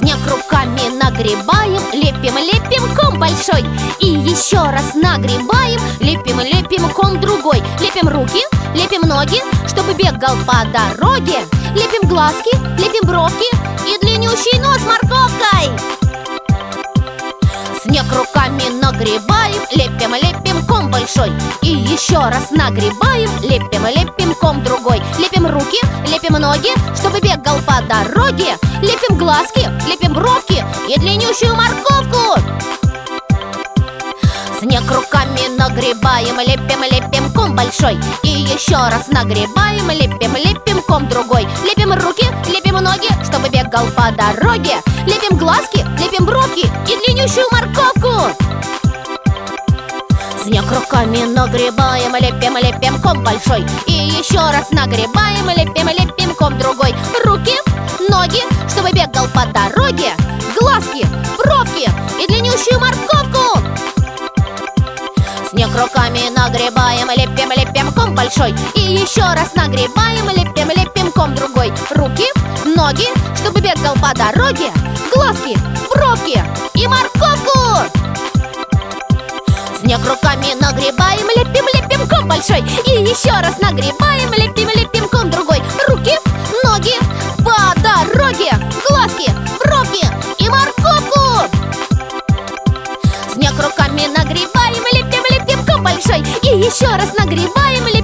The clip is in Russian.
Снег руками нагребаем, лепим ком большой. И еще раз нагребаем, лепим ком другой. Лепим руки, лепим ноги, чтобы бегал по дороге. Лепим глазки, лепим бровки и длиннющий нос морковкой. Снег руками нагребаем, лепим ком большой. И еще раз нагребаем, лепим ком другой. Лепим руки, лепим ноги, чтобы бегал по дороге. Лепим глазки, лепим бровки и длиннющую морковку. Снег руками нагребаем, лепим ком большой. И еще раз нагребаем, лепим ком другой. Лепим руки, лепим ноги, чтобы бегал по дороге. Лепим глазки, лепим бровки и длиннющую морковку. Снег руками нагребаем, лепим ком большой. И еще раз нагребаем, лепим ком другой. Руки, ноги, чтобы бегал по дороге. Глазки, бровки и длиннющую морковку. Снег руками нагребаем, лепим ком большой. И еще раз нагребаем, лепим ком другой. Руки, ноги, чтобы бегал по дороге. Глазки, бровки и морковку. Снег руками нагребаем, лепим ком большой. И еще раз нагребаем, лепим ком другой. Руки, ноги, по дороге. Глазки, бровки и морковку. Снег руками нагребаем, лепим ком большой. И еще раз нагребаем,